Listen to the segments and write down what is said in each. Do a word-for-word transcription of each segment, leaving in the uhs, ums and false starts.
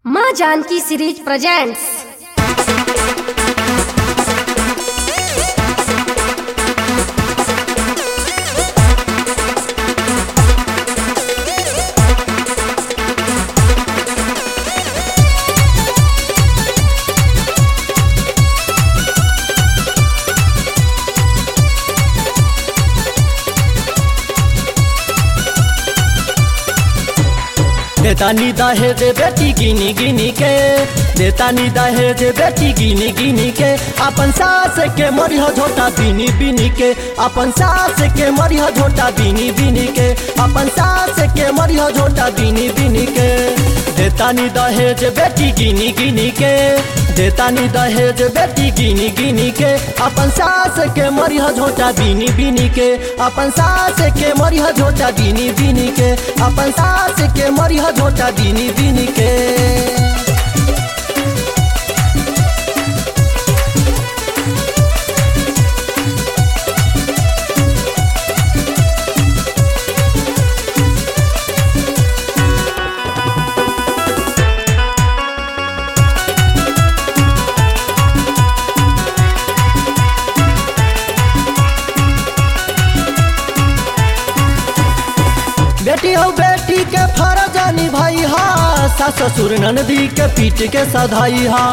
माँ Janaki series presents. देतानी दहेज बेटी गिनी गिनी के, देतानी दहेज बेटी गिनी गिनी के, अपन सास के मरिह झोटा बिनी बिनी के, अपन सास के मरिह झोटा बिनी बिनी के, अपन सास के मरिह झोटा बिनी बिनी के। देतानी दहेज बेटी गिनी गिनी के, देतानी दहेज बेटी गिनी गिनी के, अपन सास के मरिह झोटा बिनी बिनी के, अपन सास के मरिह झोटा बिनी बिनी के, अपन सास के मरिह झोटा बिनी बिनी के। बेटी हो बेटी के फर्ज निभाई हा, सास ससुर ननदी के पीट के सधाई हा।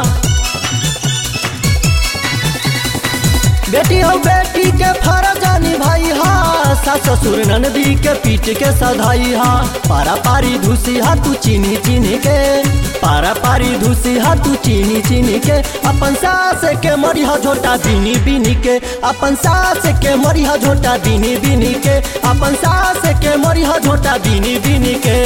बेटी हो बेटी के फर्ज निभाई हा, सास ससुर ननदी के पीट के सधाई हा। पारा पारी धुसी हा तू चीनी चीनी के, पारा पारी धुसी हा तू चीनी चीनी के, अपन सास के मरिह झोटा बिनी बिनी के, अपन सास के मरिह झोटा बिनी बिनी के, अपन सास के मरिह झोटा बिनी बिनी के।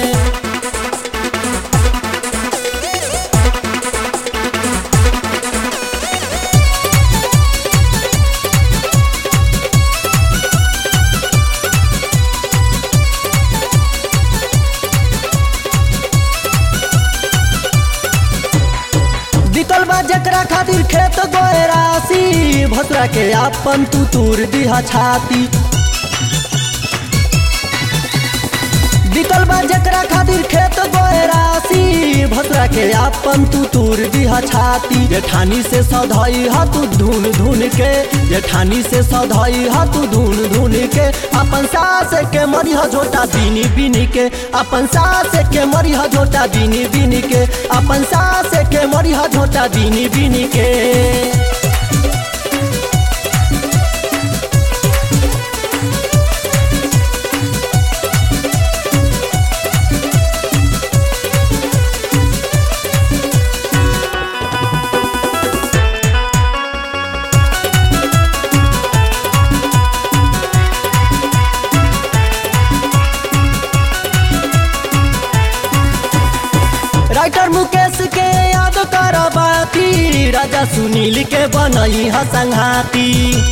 बीतल बा जकरा खातिर खेत गोए राशि, भसरा के आपन तू तूर दिहा छाती। बीतल बा जकरा खातिर खेत गोए राशि, भसरा के आपन तू तूर दिहा छाती। जेठानी से सौधाई हा तू धुन धुन के, जेठानी से सौधाई हा तू धुन धुन के, अपन सास के मरिह झोटा बिनी बिनी के, अपन सास के मरिह झोटा बिनी बिनी के, अपन सास के मरिह झोटा बिनी बिनी के। राइटर मुकेश के याद करबाती, राजा सुनील के बनई हा संघाती।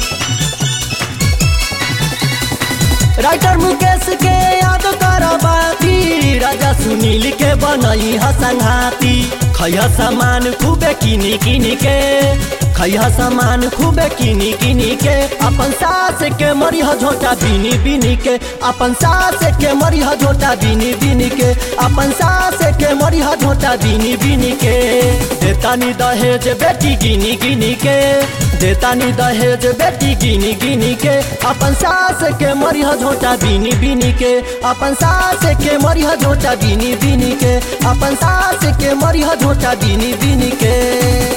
राइटर मुकेश के याद करबाती, राजा सुनील के बनई हा संघाती। खैहा सामान खूबे किनी किनी के, खैहा सामान खूबे किनी किनी के, अपन सास के मरिह झोटा बिनी बिनी के, अपन सास के मरिह झोटा बिनी बिनी के, अपन सास के मरिह झोटा बिनी बिनी के। देतानी दहेज बेटी गिनी गिनी के, देतानी दहेज बेटी गिनी गिनी के, अपन सास के मरिह झोटा बिनी बिनी के, अपन सास के मरिह झोटा बिनी बिनी के, अपन सास के मरिह झोटा बिनी बिनी के।